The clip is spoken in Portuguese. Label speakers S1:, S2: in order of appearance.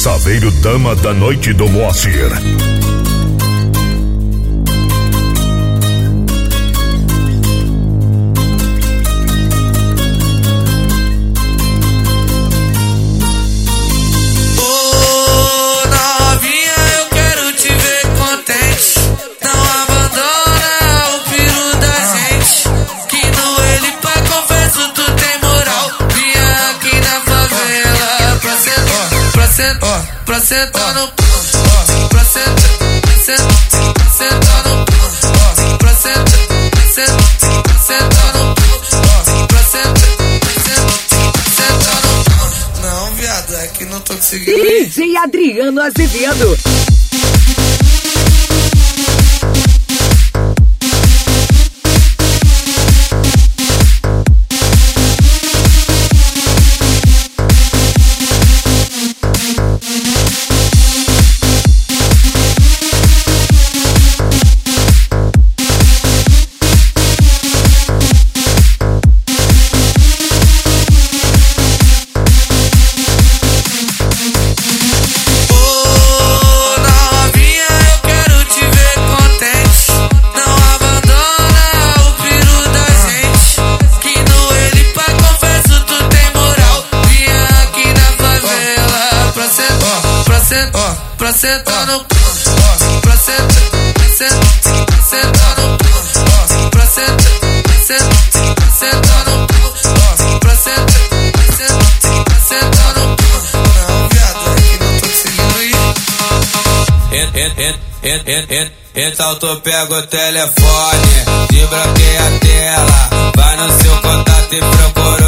S1: Saveiro Dama da Noite do Moacir.
S2: Pra sentar no pra sentar no pra sentar no pra sentar no. Não, viado, é que não tô conseguindo.
S3: DJ Adriano Azevedo.
S2: Pra sentar no pra sentar no pra sentar no pra sentar no. Não, viado, é que não tô conseguindo ir.
S4: Então tu pega o telefone, desbloqueia a tela, vai no seu contato e procura